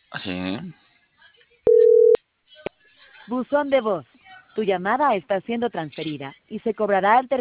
Sí. Buzón de voz. Tu llamada está siendo transferida y se cobrará al